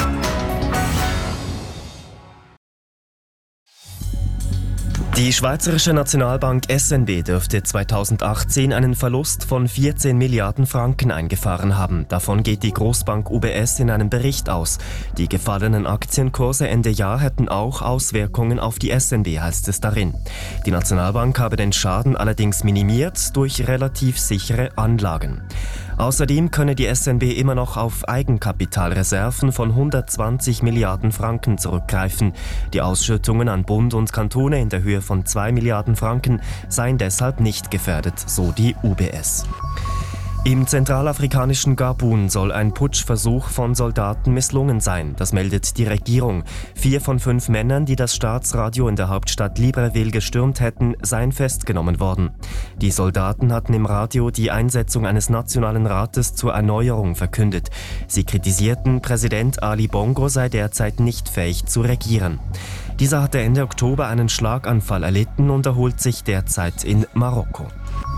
Die Schweizerische Nationalbank SNB dürfte 2018 einen Verlust von 14 Milliarden Franken eingefahren haben. Davon geht die Großbank UBS in einem Bericht aus. Die gefallenen Aktienkurse Ende Jahr hätten auch Auswirkungen auf die SNB, heißt es darin. Die Nationalbank habe den Schaden allerdings minimiert durch relativ sichere Anlagen. Außerdem könne die SNB immer noch auf Eigenkapitalreserven von 120 Milliarden Franken zurückgreifen. Die Ausschüttungen an Bund und Kantone in der Höhe von 2 Milliarden Franken seien deshalb nicht gefährdet, so die UBS. Im zentralafrikanischen Gabun soll ein Putschversuch von Soldaten misslungen sein. Das meldet die Regierung. 4 von 5 Männern, die das Staatsradio in der Hauptstadt Libreville gestürmt hätten, seien festgenommen worden. Die Soldaten hatten im Radio die Einsetzung eines Nationalen Rates zur Erneuerung verkündet. Sie kritisierten, Präsident Ali Bongo sei derzeit nicht fähig zu regieren. Dieser hatte Ende Oktober einen Schlaganfall erlitten und erholt sich derzeit in Marokko.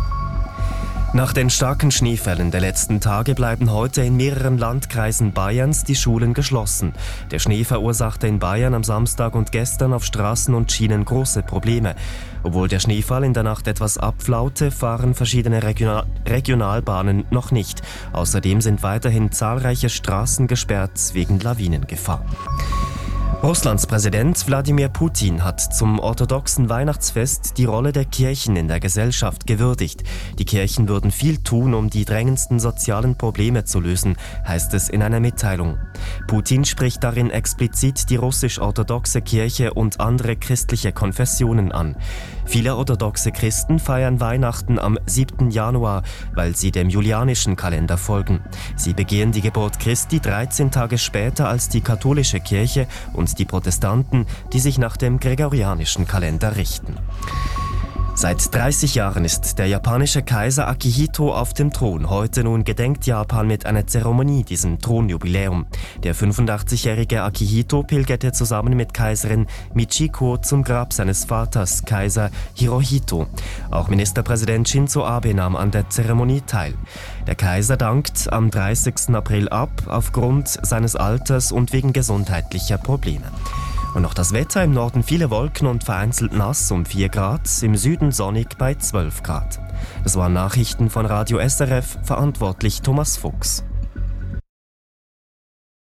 Nach den starken Schneefällen der letzten Tage bleiben heute in mehreren Landkreisen Bayerns die Schulen geschlossen. Der Schnee verursachte in Bayern am Samstag und gestern auf Straßen und Schienen große Probleme. Obwohl der Schneefall in der Nacht etwas abflaute, fahren verschiedene Regionalbahnen noch nicht. Außerdem sind weiterhin zahlreiche Straßen gesperrt wegen Lawinengefahr. Russlands Präsident Wladimir Putin hat zum orthodoxen Weihnachtsfest die Rolle der Kirchen in der Gesellschaft gewürdigt. Die Kirchen würden viel tun, um die drängendsten sozialen Probleme zu lösen, heißt es in einer Mitteilung. Putin spricht darin explizit die russisch-orthodoxe Kirche und andere christliche Konfessionen an. Viele orthodoxe Christen feiern Weihnachten am 7. Januar, weil sie dem julianischen Kalender folgen. Sie begehen die Geburt Christi 13 Tage später als die katholische Kirche und die Protestanten, die sich nach dem gregorianischen Kalender richten. Seit 30 Jahren ist der japanische Kaiser Akihito auf dem Thron. Heute nun gedenkt Japan mit einer Zeremonie diesem Thronjubiläum. Der 85-jährige Akihito pilgerte zusammen mit Kaiserin Michiko zum Grab seines Vaters, Kaiser Hirohito. Auch Ministerpräsident Shinzo Abe nahm an der Zeremonie teil. Der Kaiser dankt am 30. April ab, aufgrund seines Alters und wegen gesundheitlicher Probleme. Und noch das Wetter: im Norden viele Wolken und vereinzelt nass um 4 Grad, im Süden sonnig bei 12 Grad. Das waren Nachrichten von Radio SRF, verantwortlich Thomas Fuchs.